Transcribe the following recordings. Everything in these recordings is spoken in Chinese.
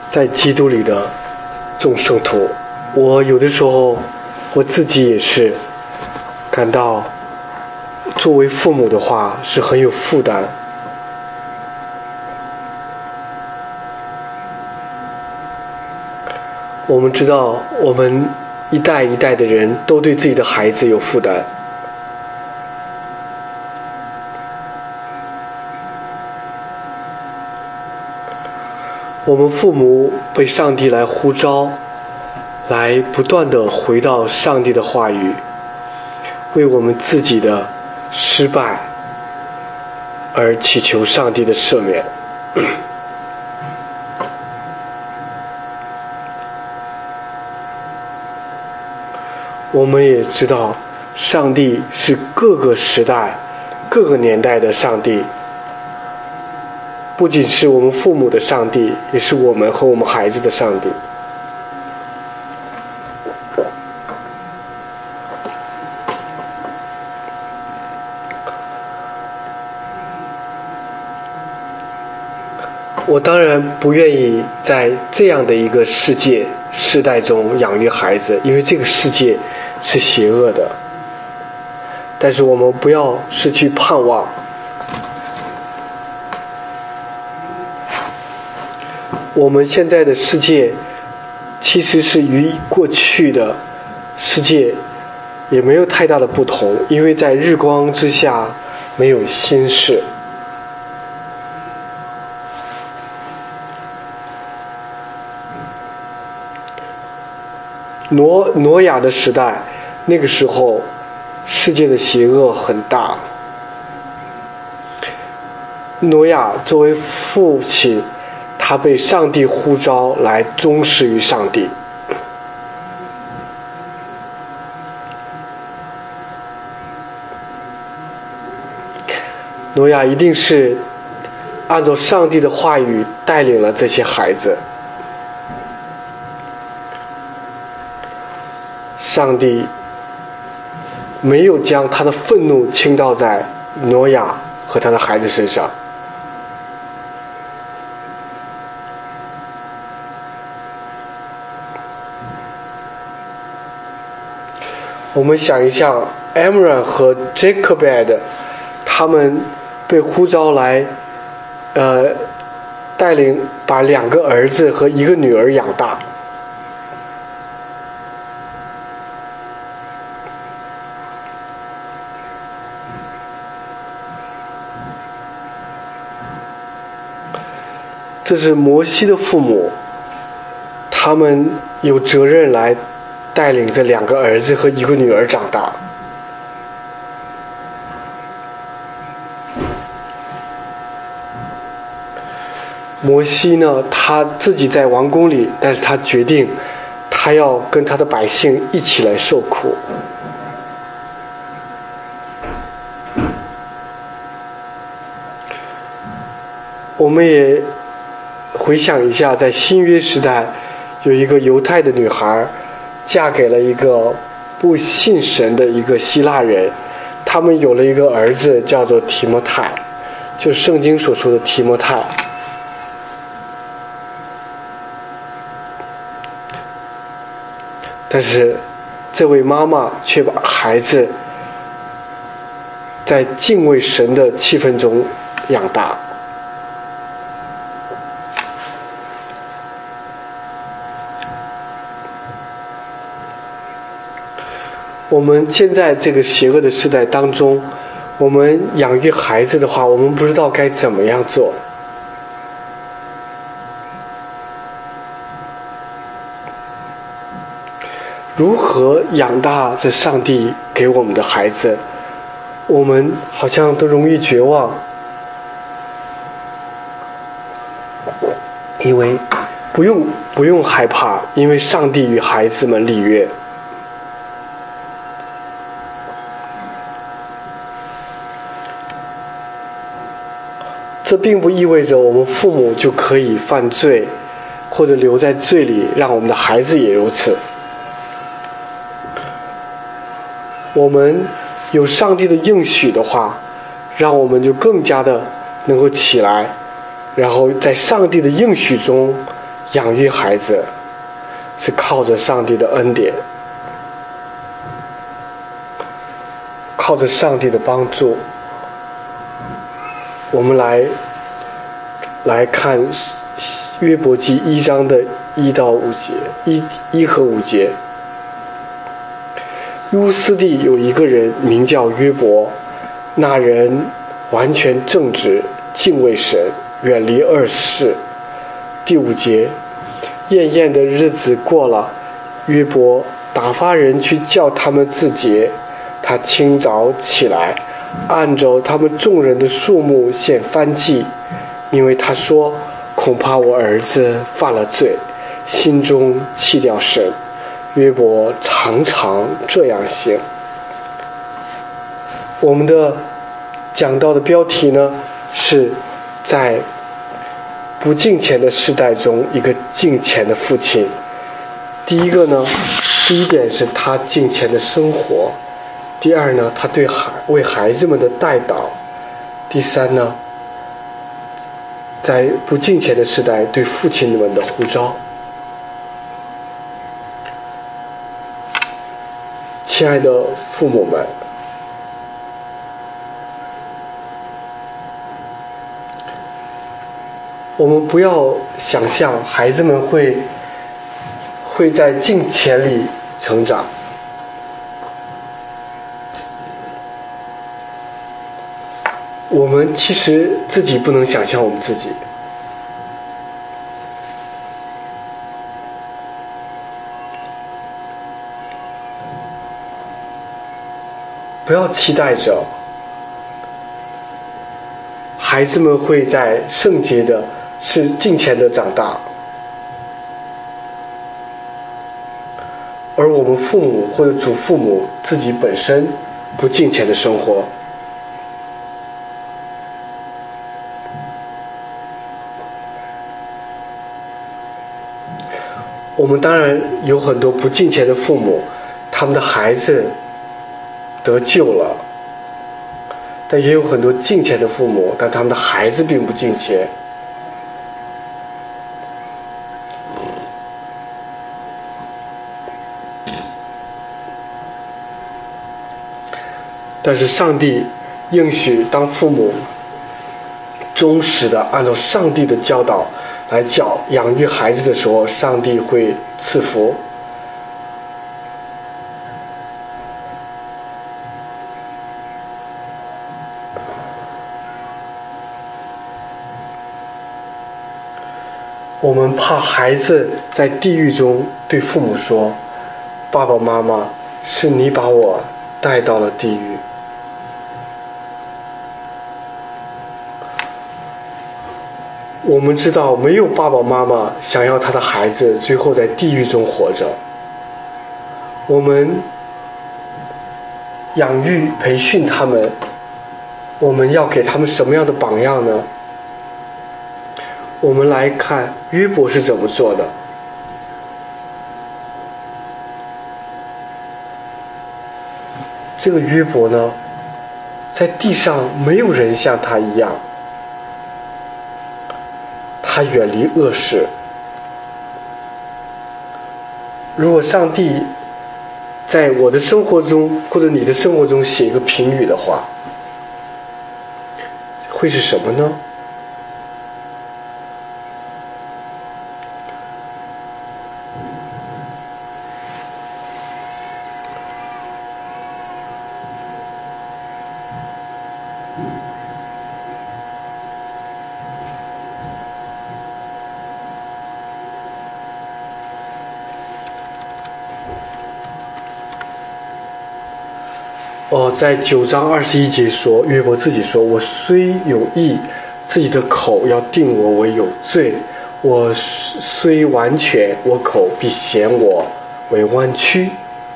在基督里的众圣徒。我有的时候我自己也是感到作为父母的话是很有负担。我们知道我们一代一代的人都对自己的孩子有负担。我们父母被上帝来呼召，来不断地回到上帝的话语，为我们自己的失败而祈求上帝的赦免。我们也知道上帝是各个时代各个年代的上帝，不仅是我们父母的上帝，也是我们和我们孩子的上帝。我当然不愿意在这样的一个世代中养育孩子，因为这个世界是邪恶的。但是我们不要失去盼望。我们现在的世界其实是与过去的世界也没有太大的不同，因为在日光之下没有新事。挪亚的时代，那个时候世界的邪恶很大。挪亚作为父亲，他被上帝呼召来忠实于上帝。挪亚一定是按照上帝的话语带领了这些孩子。上帝没有将他的愤怒倾倒在挪亚和他的孩子身上。我们想一下 Amram 和 Jochebed 他们被呼召来带领把2个儿子和1个女儿养大。这是摩西的父母，他们有责任来带领这2个儿子和1个女儿长大。摩西呢，他自己在王宫里，但是他决定他要跟他的百姓一起来受苦。我们也回想一下，在新约时代有一个犹太的女孩嫁给了一个不信神的一个希腊人，他们有了一个儿子叫做提摩太，就是圣经所说的提摩太。但是这位妈妈却把孩子在敬畏神的气氛中养大。我们现在这个邪恶的时代当中，我们养育孩子的话，我们不知道该怎么样做。如何养大这上帝给我们的孩子，我们好像都容易绝望，因为不用害怕，因为上帝与孩子们立约。这并不意味着我们父母就可以犯罪，或者留在罪里，让我们的孩子也如此。我们有上帝的应许的话，让我们就更加的能够起来，然后在上帝的应许中养育孩子是靠着上帝的恩典，靠着上帝的帮助。我们来看约伯记1章的1到5节，1和5节。乌斯地有一个人名叫约伯，那人完全正直，敬畏神，远离恶事。第5节，艳艳的日子过了，约伯打发人去叫他们自洁。他清早起来，按着他们众人的数目献燔祭，因为他说，恐怕我儿子犯了罪，心中弃掉神。约伯常常这样行。我们的讲到的标题呢，是在不敬虔的世代中一个敬虔的父亲。第一点是他敬虔的生活，第二呢，他为孩子们的代祷，第三呢，在不敬虔的时代对父亲们的呼召。亲爱的父母们，我们不要想象孩子们会在敬虔里成长。我们其实自己不能想象我们自己。不要期待着孩子们会在圣洁的、是敬虔的长大，而我们父母或者祖父母自己本身不敬虔的生活。我们当然有很多不敬虔的父母，他们的孩子得救了，但也有很多敬虔的父母，但他们的孩子并不敬虔。但是上帝应许，当父母忠实的按照上帝的教导来养育孩子的时候，上帝会赐福。我们怕孩子在地狱中对父母说，爸爸妈妈，是你把我带到了地狱。我们知道没有爸爸妈妈想要他的孩子最后在地狱中活着。我们养育培训他们，我们要给他们什么样的榜样呢？我们来看约伯是怎么做的。这个约伯呢，在地上没有人像他一样，他远离恶事。如果上帝在我的生活中或者你的生活中写一个评语的话，会是什么呢？在9章21节说，约伯自己说，我虽有义，自己的口要定我为有罪，我虽完全，我口必嫌我为弯曲。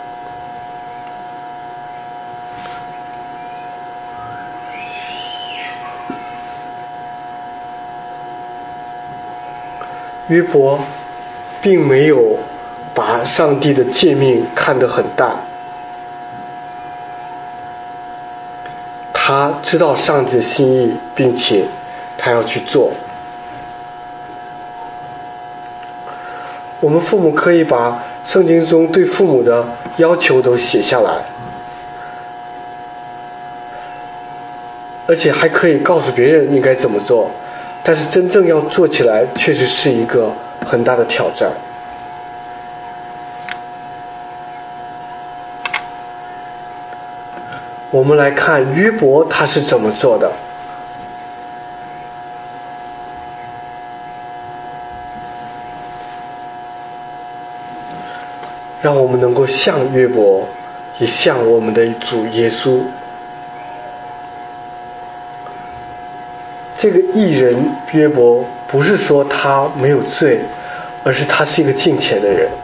约伯并没有把上帝的诫命看得很淡，他知道上帝的心意，并且他要去做。 我们父母可以把圣经中对父母的要求都写下来，而且还可以告诉别人应该怎么做，但是真正要做起来确实是一个很大的挑战。我们来看约伯他是怎么做的。让我们能够像约伯，也像我们的主耶稣。这个义人约伯不是说他没有罪，而是他是一个敬虔的人。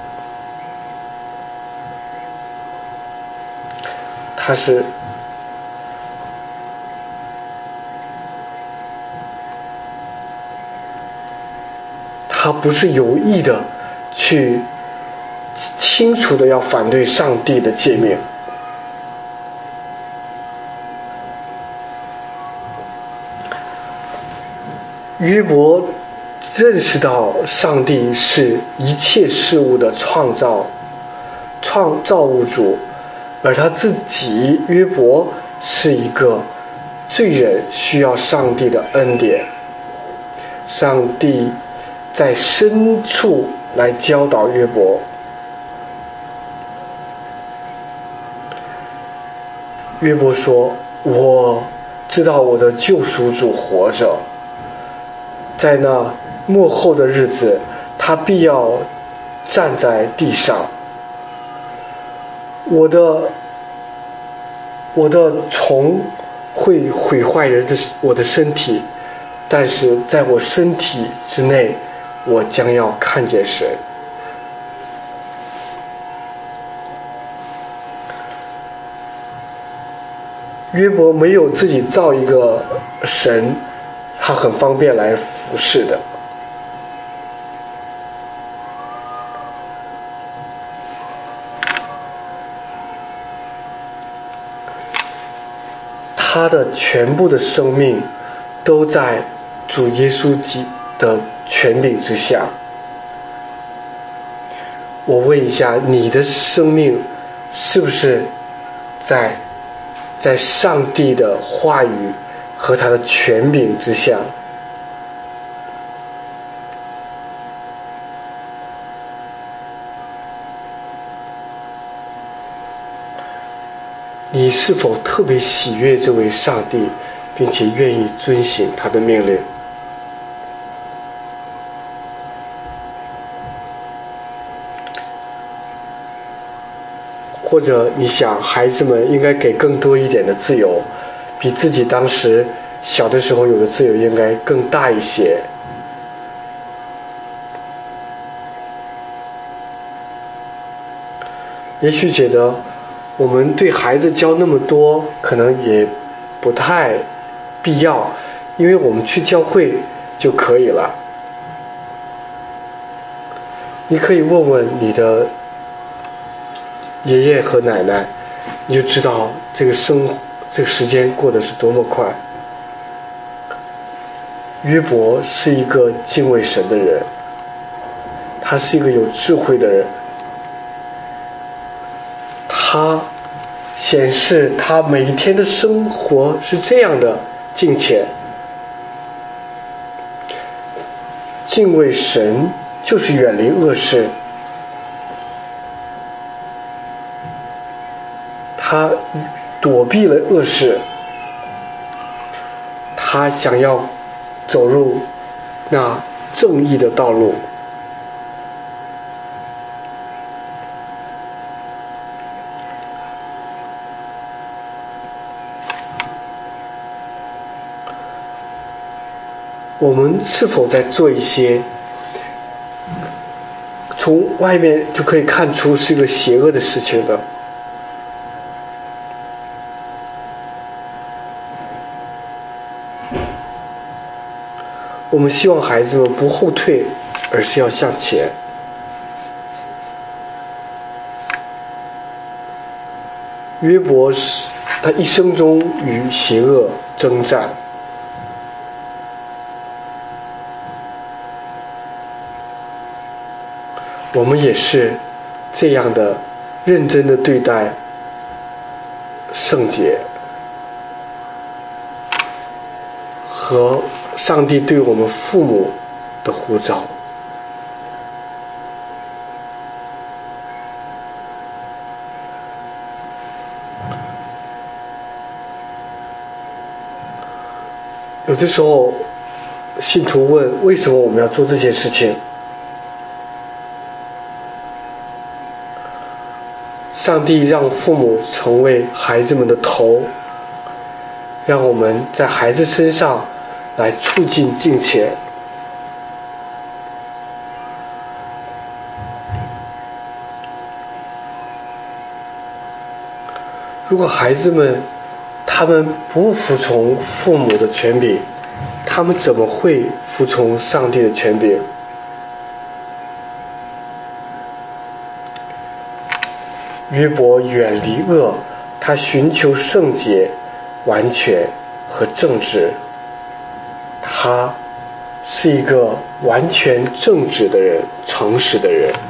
他不是有意的去清楚的要反对上帝的诫命。约伯认识到上帝是一切事物的创造物主，而他自己约伯是一个罪人，需要上帝的恩典。上帝在深处来教导约伯。约伯说，我知道我的救赎主活着，在那末后的日子，他必要站在地上。我的虫会毁坏我的身体，但是在我身体之内，我将要看见神。约伯没有自己造一个神，他很方便来服侍的。他的全部的生命都在主耶稣的权柄之下。我问一下，你的生命是不是在上帝的话语和他的权柄之下？你是否特别喜悦这位上帝，并且愿意遵行他的命令？或者你想孩子们应该给更多一点的自由，比自己当时小的时候有的自由应该更大一些？也许觉得我们对孩子教那么多可能也不太必要，因为我们去教会就可以了。你可以问问你的爷爷和奶奶，你就知道这个时间过得是多么快。约伯是一个敬畏神的人，他是一个有智慧的人，他显示他每一天的生活是这样的敬虔。敬畏神就是远离恶事。他躲避了恶事，他想要走入那正义的道路。我们是否在做一些从外面就可以看出是个邪恶的事情的？我们希望孩子们不后退，而是要向前。约伯他一生中与邪恶征战， 我们也是这样的认真的对待圣洁和上帝对我们父母的呼召。有的时候信徒问，为什么我们要做这些事情？上帝让父母成为孩子们的头，让我们在孩子身上来促进敬虔。如果孩子们他们不服从父母的权柄，他们怎么会服从上帝的权柄？约伯远离恶，他寻求圣洁、完全和正直。他是一个完全正直的人，诚实的人。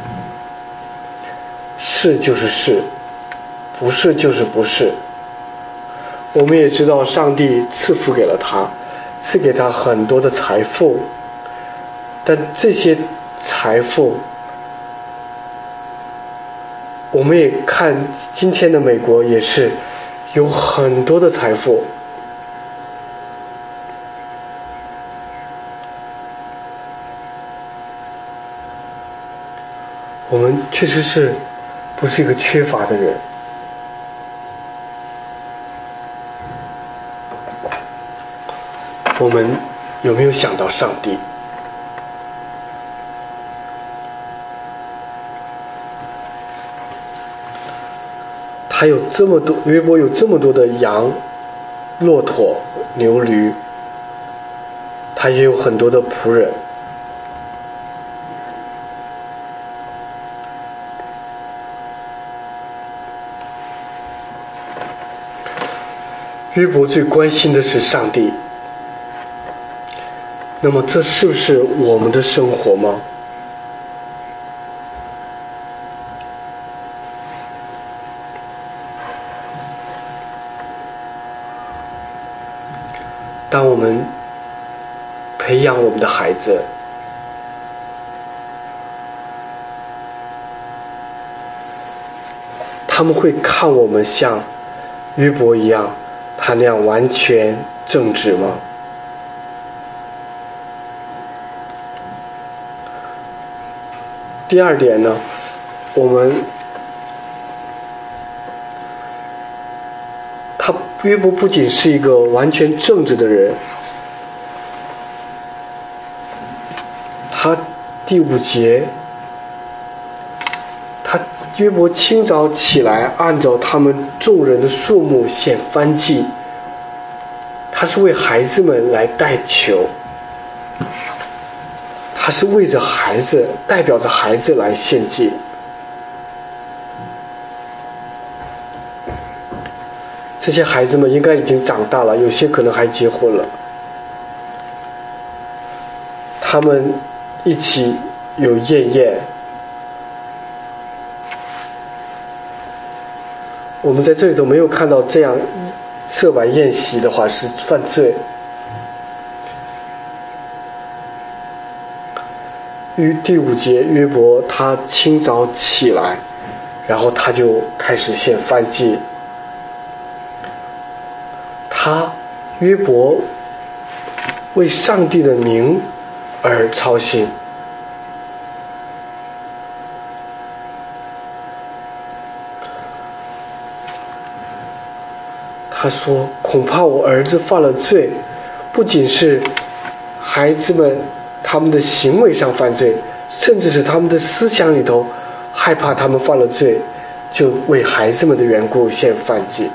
是就是是，不是就是不是。我们也知道上帝赐福给了他，赐给他很多的财富，但这些财富，我们也看今天的美国也是有很多的财富，我们确实是不是一个缺乏的人。我们有没有想到上帝？他有这么多，约伯有这么多的羊、骆驼、牛驴，他也有很多的仆人。约伯最关心的是上帝。那么这是不是我们的生活吗？当我们培养我们的孩子，他们会看我们像约伯一样，他那样完全正直吗？第二点呢，约伯不仅是一个完全正直的人，他第5节，约伯清早起来，按照他们众人的数目献燔祭，他是为孩子们来代求，他是为着孩子，代表着孩子来献祭。这些孩子们应该已经长大了，有些可能还结婚了。他们一起有宴宴。我们在这里头没有看到这样设摆宴席的话是犯罪。第5节，约伯他清早起来，然后他就开始献燔祭。约伯为上帝的名而操心。他说，恐怕我儿子犯了罪，不仅是孩子们他们的行为上犯罪，甚至是他们的思想里头害怕他们犯了罪，就为孩子们的缘故献燔祭。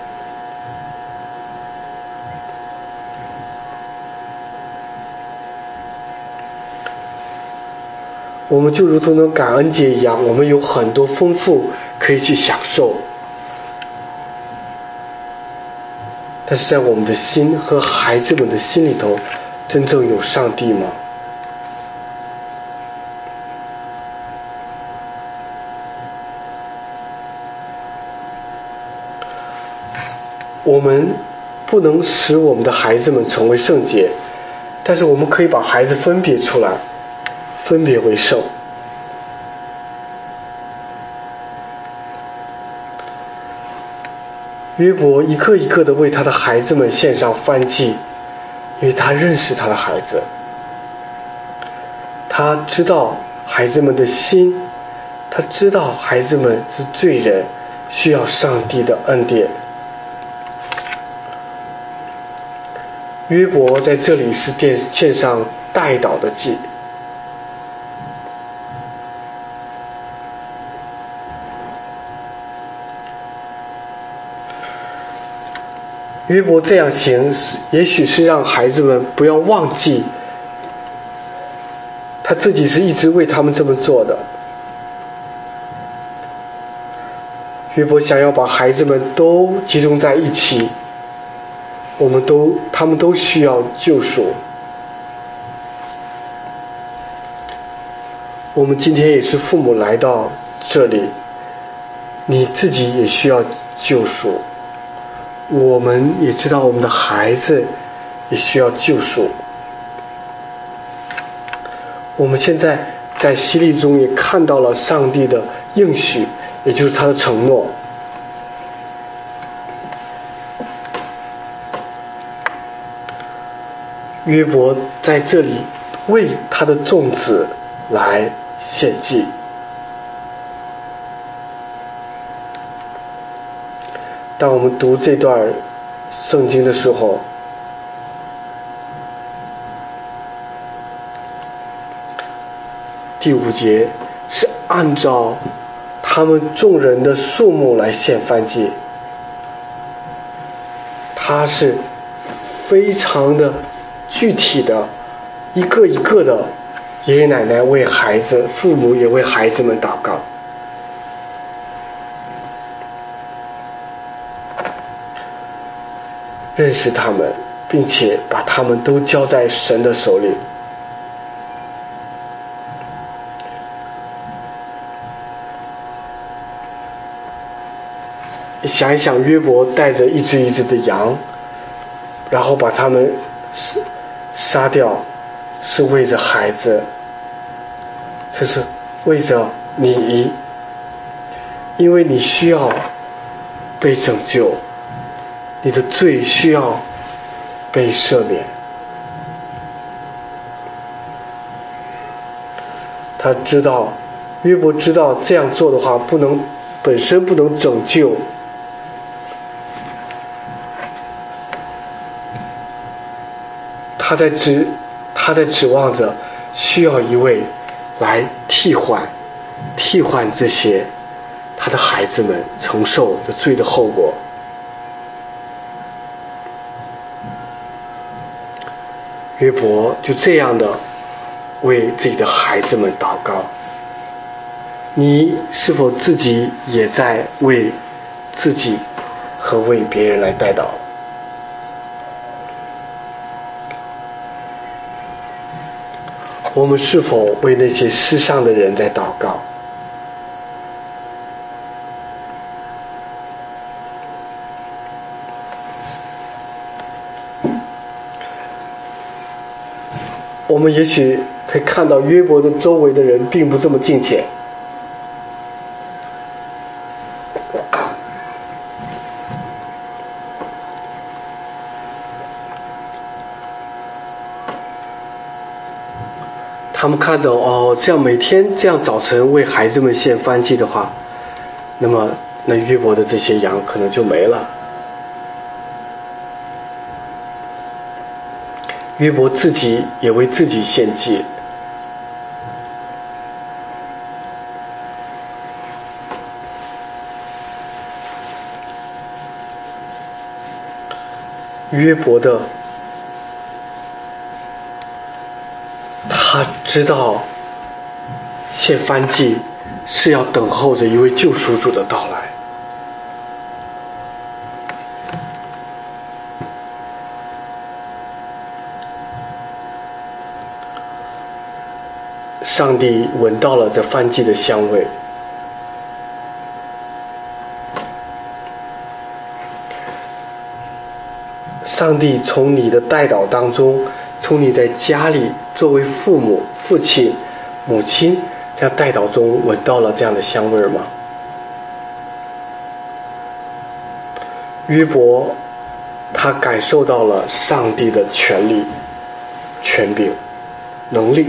我们就如同那感恩节一样，我们有很多丰富可以去享受，但是在我们的心和孩子们的心里头，真正有上帝吗？ 我们不能使我们的孩子们成为圣洁，但是我们可以把孩子分别出来，分别为圣。约伯一个一个地为他的孩子们献上燔祭，因为他认识他的孩子，他知道孩子们的心，他知道孩子们是罪人，需要上帝的恩典。约伯在这里是献上代祷的祭。约伯这样行，也许是让孩子们不要忘记他自己是一直为他们这么做的。约伯想要把孩子们都集中在一起，他们都需要救赎。我们今天也是父母来到这里，你自己也需要救赎。我们也知道我们的孩子也需要救赎。我们现在在洗礼中也看到了上帝的应许，也就是他的承诺。约伯在这里为他的众子来献祭。当我们读这段圣经的时候，第5节是按照他们众人的数目来献燔祭，他是非常的具体的，一个一个的爷爷奶奶为孩子，父母也为孩子们祷告。认识他们，并且把他们都交在神的手里。想一想，约伯带着一只一只的羊，然后把他们杀掉，是为着孩子，这是为着你，因为你需要被拯救，你的罪需要被赦免。他知道，约伯知道这样做的话本身不能拯救，他在指望着需要一位来替换这些他的孩子们承受的罪的后果。约伯就这样的为自己的孩子们祷告。你是否自己也在为自己和为别人来代祷？我们是否为那些世上的人在祷告？我们也许可以看到约伯的周围的人并不这么敬虔，他们看着这样每天这样早晨为孩子们献燔祭的话，那么那约伯的这些羊可能就没了。约伯自己也为自己献祭，约伯他知道献燔祭是要等候着一位救赎主的到来。上帝闻到了这燔祭的香味， 上帝从你的代祷当中，从你在家里作为父母、父亲、母亲在代祷中闻到了这样的香味吗？约伯他感受到了上帝的权力、权柄、能力，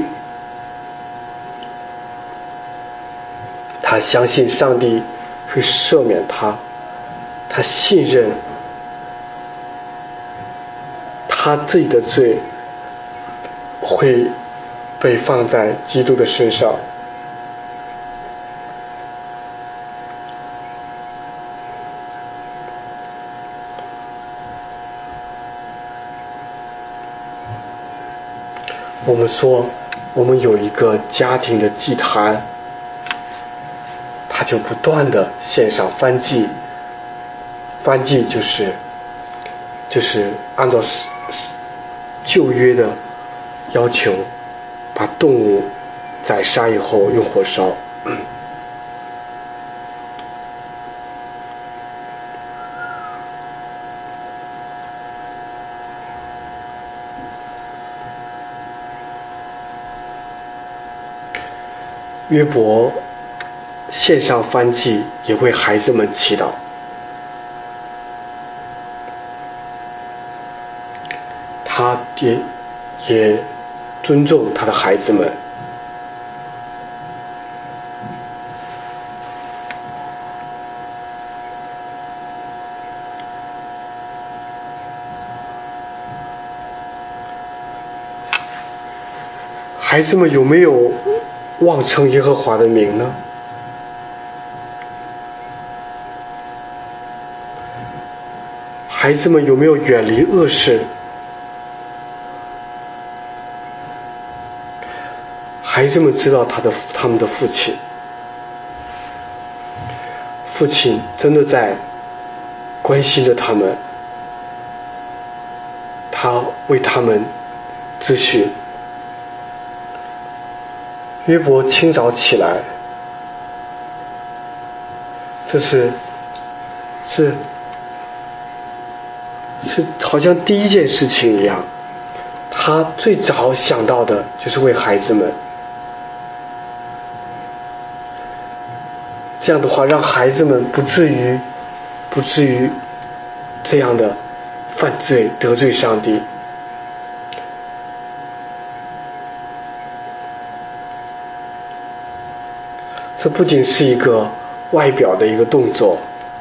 他相信上帝会赦免他，他信任他自己的罪会被放在基督的身上。我们说我们有一个家庭的祭坛，他就不断的献上燔祭，燔祭就是按照旧约的要求，把动物宰杀以后用火烧。约伯献上燔祭，也为孩子们祈祷。他也尊重他的孩子们。孩子们有没有妄称耶和华的名呢？孩子们有没有远离恶事？孩子们知道他们的父亲，父亲真的在关心着他们，他为他们咨询。约伯清早起来，这是好像第一件事情一样，他最早想到的就是为孩子们。这样的话，让孩子们不至于这样的犯罪得罪上帝。这不仅是一个外表的一个动作，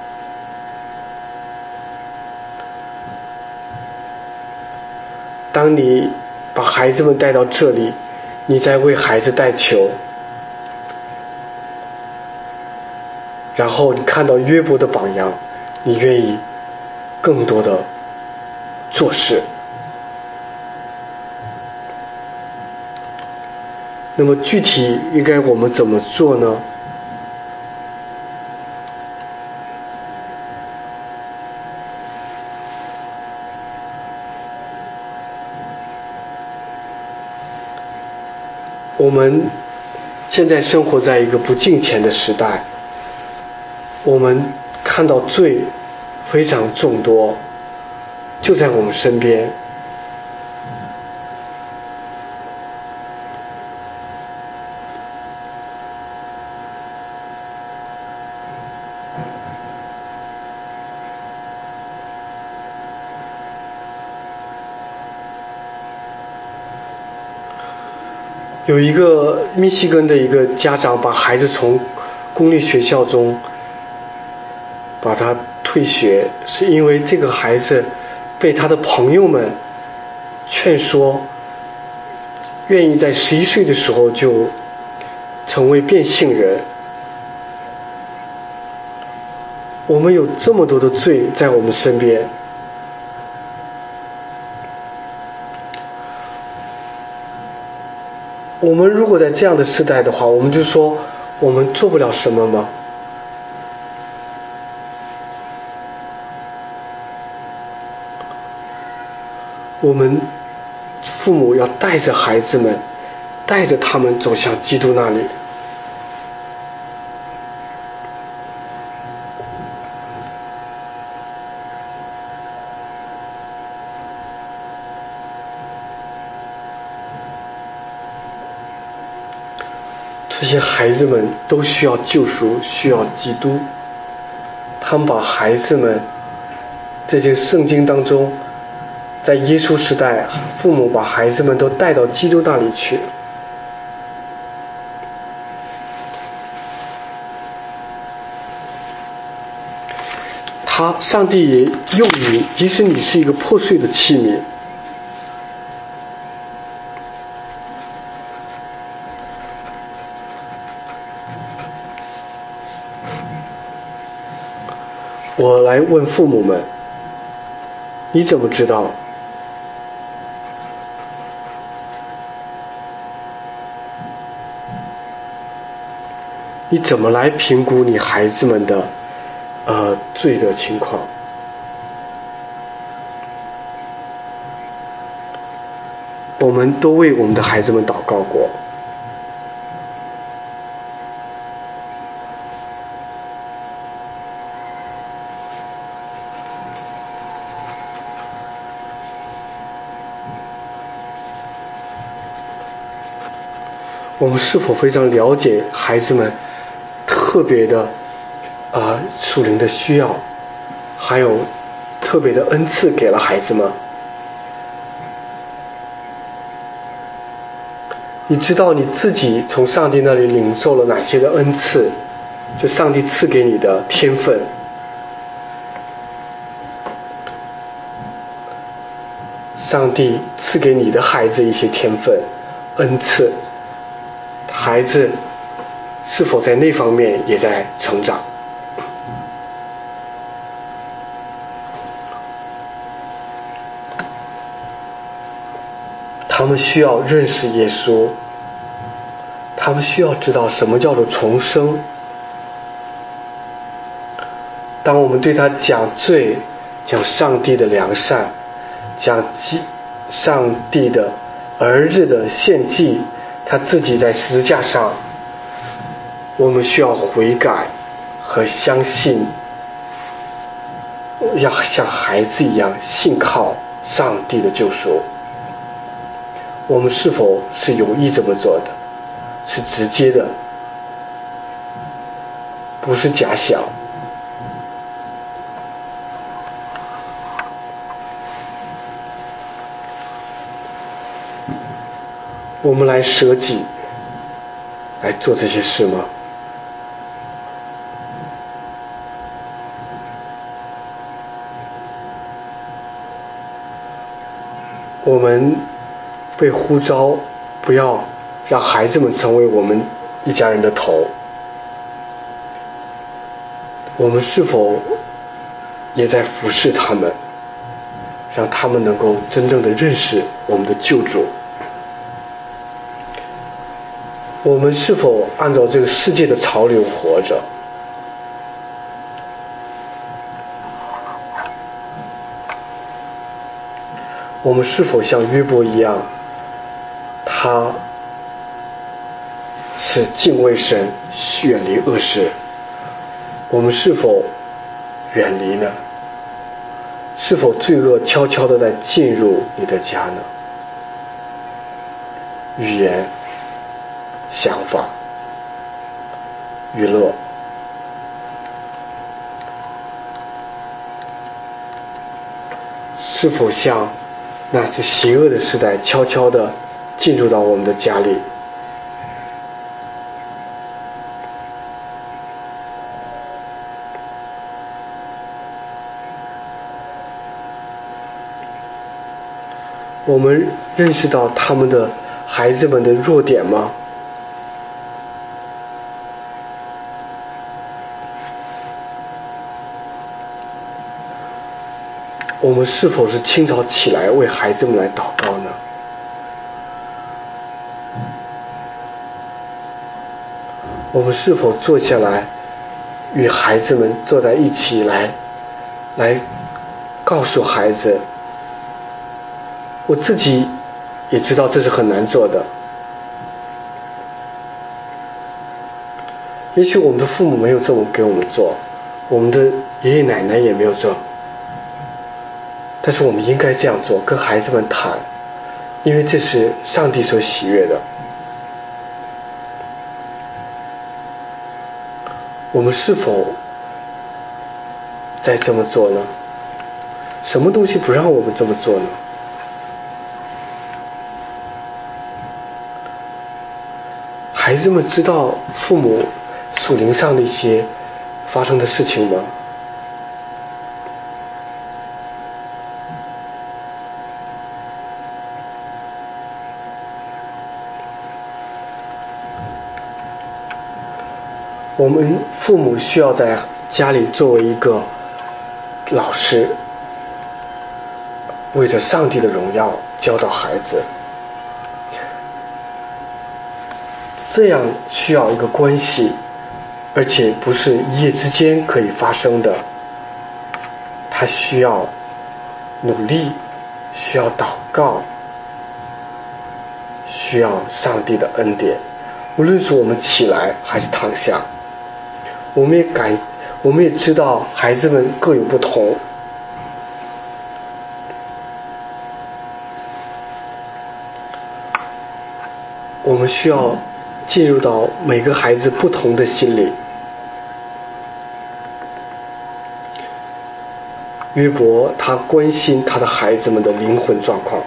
当你把孩子们带到这里，你在为孩子代求，然后你看到约伯的榜样，你愿意更多的做事。那么具体应该我们怎么做呢？我们现在生活在一个不敬虔的时代，我们看到罪非常众多，就在我们身边。有一个密西根的一个家长把孩子从公立学校中把他退学，是因为这个孩子被他的朋友们劝说，愿意在11岁的时候就成为变性人。我们有这么多的罪在我们身边，我们如果在这样的时代的话，我们就说我们做不了什么吗？我们父母要带着孩子们，带着他们走向基督那里。 这些孩子们都需要救赎，需要基督。他们把孩子们，这些圣经当中，在耶稣时代，父母把孩子们都带到基督那里去。上帝也用你，即使你是一个破碎的器皿，我来问父母们，你怎么知道？你怎么来评估你孩子们的罪的情况？我们都为我们的孩子们祷告过。我们是否非常了解孩子们特别的属灵的需要，还有特别的恩赐给了孩子们？你知道你自己从上帝那里领受了哪些的恩赐，就上帝赐给你的天分。上帝赐给你的孩子一些天分恩赐，孩子是否在那方面也在成长？他们需要认识耶稣，他们需要知道什么叫做重生。当我们对他讲罪，讲上帝的良善，讲上帝的儿子的献祭，他自己在十字架上，我们需要悔改和相信，要像孩子一样信靠上帝的救赎。我们是否是有意这么做的？是直接的，不是假想。我们来舍己来做这些事吗？我们被呼召不要让孩子们成为我们一家人的头，我们是否也在服侍他们，让他们能够真正的认识我们的救主？我们是否按照这个世界的潮流活着？我们是否像约伯一样，他是敬畏神，远离恶事？我们是否远离呢？是否罪恶悄悄地在进入你的家呢？语言、想法、娱乐，是否像那些邪恶的时代悄悄地进入到我们的家里？我们认识到他们的孩子们的弱点吗？我们是否是清早起来为孩子们来祷告呢？我们是否坐下来与孩子们坐在一起来告诉孩子，我自己也知道这是很难做的，也许我们的父母没有这么给我们做，我们的爷爷奶奶也没有做，但是我们应该这样做，跟孩子们谈，因为这是上帝所喜悦的。 我们是否在这么做呢？什么东西不让我们这么做呢？孩子们知道父母属灵上的一些发生的事情吗？我们父母需要在家里作为一个老师，为着上帝的荣耀教导孩子。这样需要一个关系，而且不是一夜之间可以发生的。它需要努力，需要祷告，需要上帝的恩典。无论是我们起来还是躺下，我们也知道孩子们各有不同。我们需要进入到每个孩子不同的心里。约伯他关心他的孩子们的灵魂状况，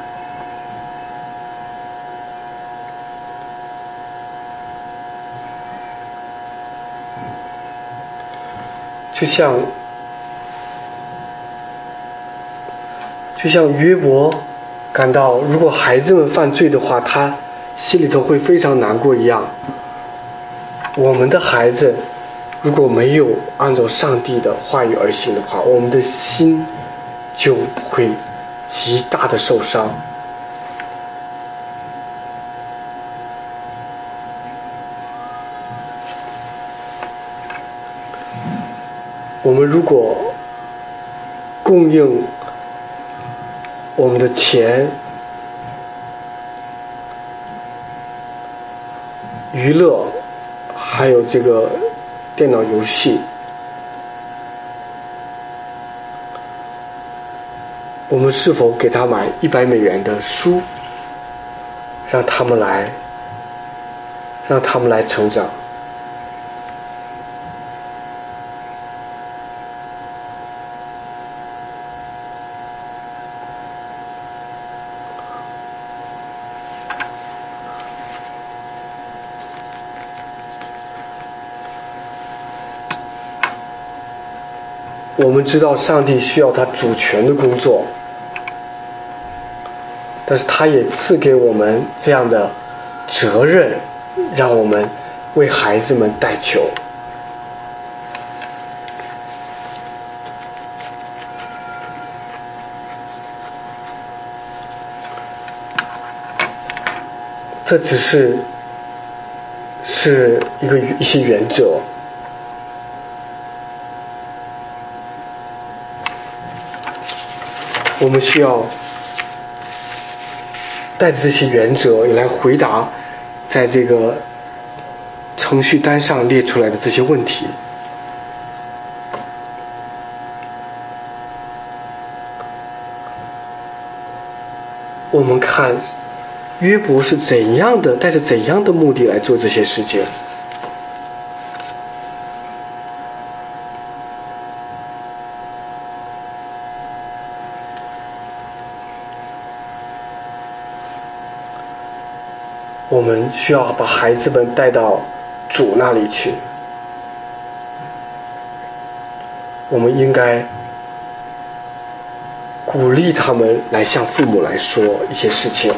就像约伯感到如果孩子们犯罪的话，他心里头会非常难过一样。我们的孩子如果没有按照上帝的话语而行的话，我们的心就会极大的受伤。我们如果供应我们的钱、娱乐，还有这个电脑游戏，我们是否给他买$100的书，让他们来成长？我们知道上帝需要他主权的工作，但是他也赐给我们这样的责任，让我们为孩子们代求。这只是一些原则。我们需要带着这些原则来回答在这个程序单上列出来的这些问题。我们看约伯是带着怎样的目的来做这些事情。我们需要把孩子们带到主那里去。我们应该鼓励他们来向父母来说一些事情。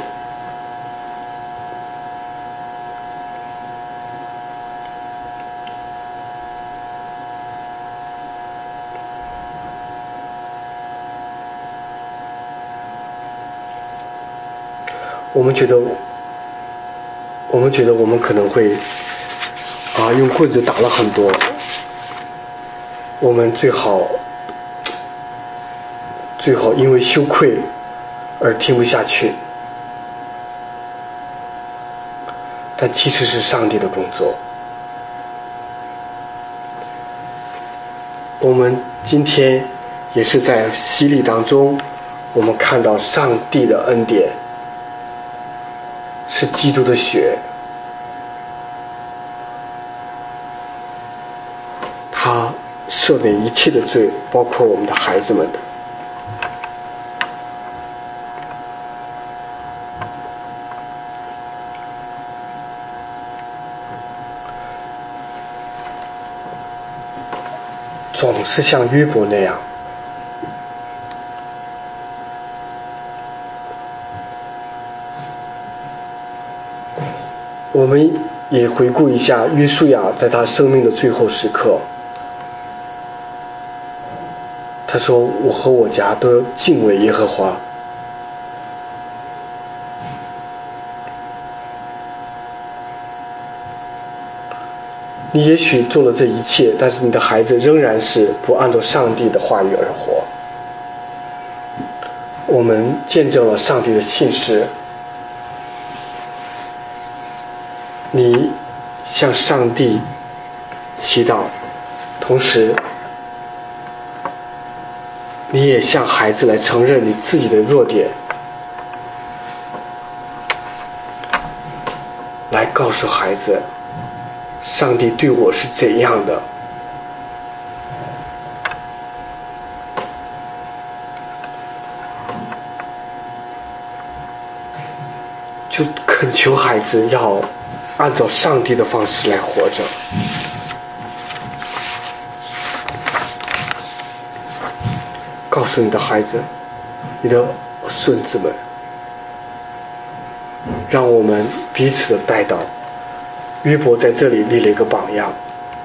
我们觉得我们可能会用棍子打了很多，我们最好因为羞愧而听不下去，但其实是上帝的工作。我们今天也是在洗礼当中，我们看到上帝的恩典是基督的血， 他赦免一切的罪，包括我们的孩子们的。总是像约伯那样，我们也回顾一下约书亚在他生命的最后时刻，他说：我和我家都敬畏耶和华。你也许做了这一切，但是你的孩子仍然是不按照上帝的话语而活。我们见证了上帝的信实，你向上帝祈祷，同时你也向孩子来承认你自己的弱点，来告诉孩子上帝对我是怎样的。就恳求孩子要按照上帝的方式来活着。告诉你的孩子，你的孙子们，让我们彼此的带祷。约伯在这里立了一个榜样。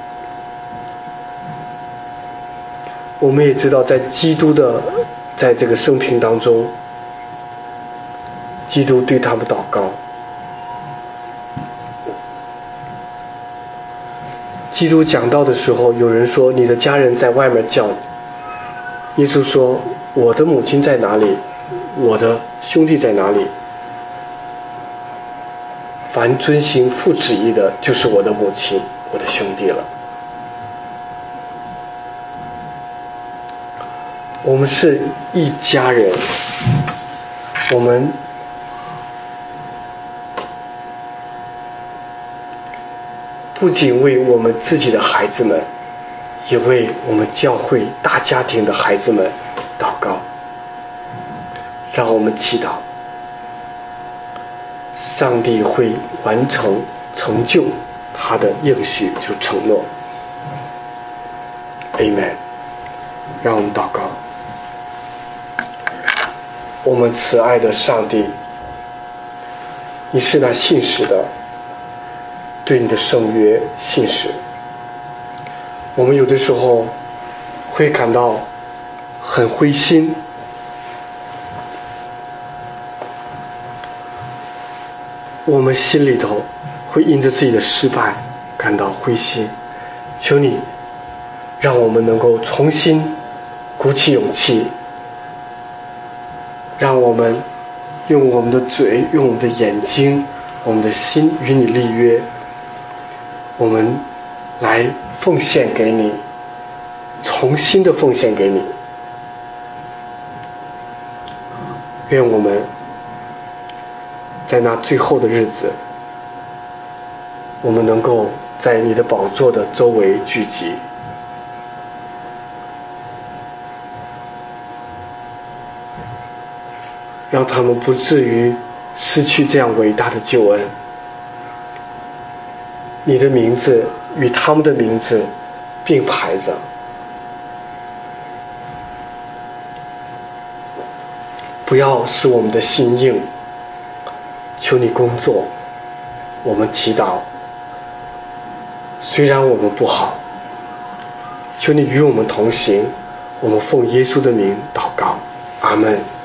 我们也知道，在基督的在这个生平当中，基督对他们祷告。基督讲道的时候，有人说你的家人在外面叫你，耶稣说我的母亲在哪里，我的兄弟在哪里？凡遵行父旨意的，就是我的母亲，我的兄弟了。我们是一家人，我们不仅为我们自己的孩子们，也为我们教会大家庭的孩子们祷告。让我们祈祷，上帝会完成成就他的应许，就承诺。 Amen。 让我们祷告。我们慈爱的上帝，你是那信实的，对你的圣约信实。我们有的时候会感到很灰心，我们心里头会因着自己的失败感到灰心。求你让我们能够重新鼓起勇气，让我们用我们的嘴，用我们的眼睛，我们的心与你立约，我们来奉献给你，重新的奉献给你。愿我们在那最后的日子，我们能够在你的宝座的周围聚集，让他们不至于失去这样伟大的救恩。你的名字与他们的名字并排着，不要使我们的心硬。求你工作，我们祈祷。虽然我们不好，求你与我们同行。我们奉耶稣的名祷告，阿们。